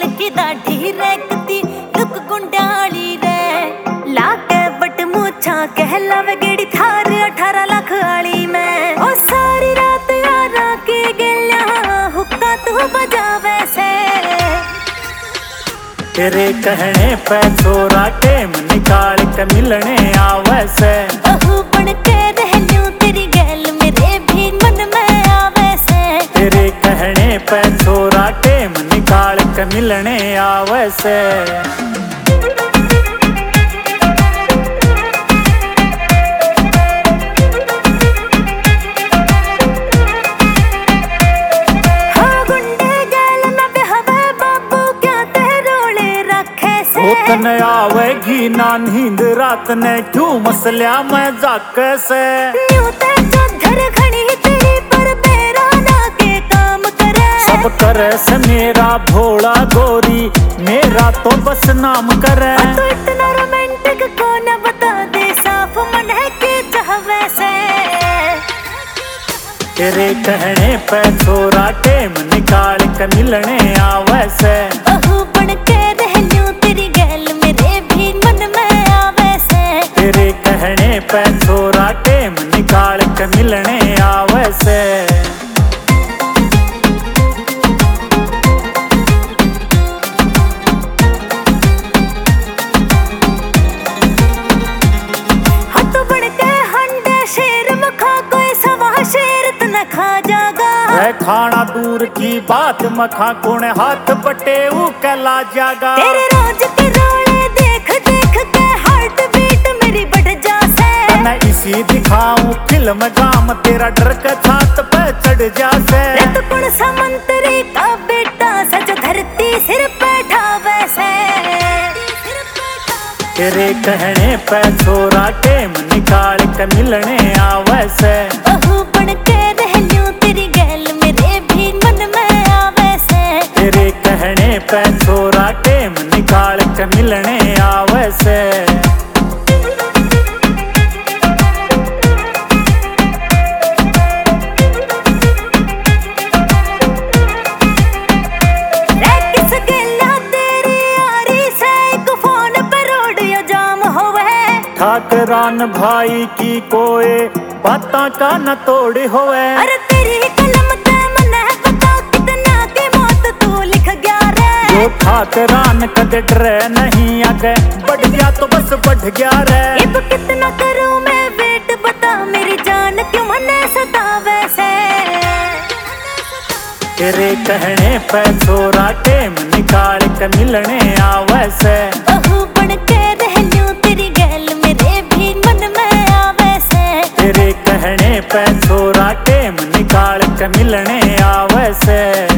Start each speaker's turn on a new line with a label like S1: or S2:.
S1: बाल की दाढ़ी रखती लुक गुंडाली रे लाके बट मूछा कहलावे गेड़ी थार 18 लाख वाली में ओ सारी रात यारा की गलिया हुक्का तू बजावे से
S2: तेरे कहने पे छोरा टेम निकाल के मिलने आवे से
S1: बहू बन के रह लूं तेरी गैल मेरे भी मन में आवे से
S2: तेरे कहने पे छोरा टेम निकाल के मिलने आवे से तन आवेगी ना नींद रात ने क्यों मसलिया मैं जाके से सब करे से मेरा भोला गोरी मेरा तो बस नाम करे
S1: तो इतना रोमांटिक को न बता दे साफ मन है कि चाहवे से
S2: तेरे कहने पे छोरा टेम निकाल के मिलने आवे से
S1: बहू बन के रह लूं तेरी गैल मेरे भी मन में आवे से
S2: तेरे कहने पे छोरा टेम निकाल के मिलने आवे से खाना दूर की बात मखा कौन हाथ बटे कहला जागा
S1: तेरे रोज के रोले देख देख के हार्ट बीट मेरी बढ़ जासे
S2: मैं इसी दिखाऊं फिल्म गाम तेरा डर के छात पे चढ़ जासे
S1: तो कौन सा मंत्री का बेटा सच धरती सिर पे ठावे से
S2: तेरे कहने पे छोरा टेम निकाल के मिलने आवे से
S1: बहू बन के रह लूं तेरी गैल मेरे भी मन में आवे से
S2: तेरे कहने पे छोरा टेम निकाल के मिलने आवे से ठाकरान भाई की कोई बाता का न तोड़ होवे
S1: अरे तेरी कलम ते मन है बता कितना की मौत तू लिख गया रे
S2: जो ठाकरान कदे डरे नहीं आगे बढ़ गया तो बस बढ़ गया रे
S1: अब कितना करूं मैं वेट बता मेरी जान क्यों मने सतावे से
S2: तेरे कहने पे छोरा टेम निकाल के मिलने आवे से
S1: बहू बन के रह लूं तेरी गैल मेरे भी मन में आवे से
S2: तेरे कहने पे छोरा टेम निकाल के मिलने आवे से।